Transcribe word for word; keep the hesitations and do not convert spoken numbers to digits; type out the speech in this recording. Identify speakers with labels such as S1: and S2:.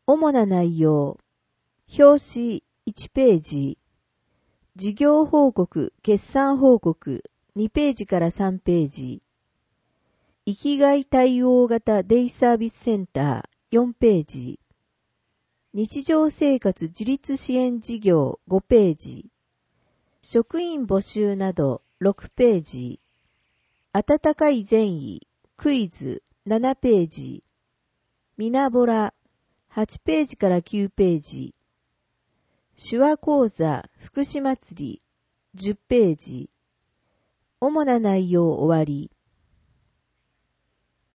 S1: 主な内容。表紙いちページ。事業報告、決算報告にページからさんページ。生きがい対応型デイサービスセンターよんページ。日常生活自立支援事業ごページ。職員募集などろくページ。温かい善意クイズななページ。みなぼらはちページからきゅうページ。手話講座福祉祭りじゅっページ。主な内容終わり。